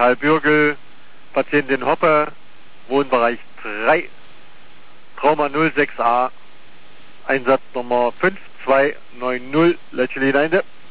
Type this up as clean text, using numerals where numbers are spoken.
Karl Bürgel, Patientin Hoppe, Wohnbereich 3, Trauma 06a, Einsatznummer 5290, Löcheli Leinde.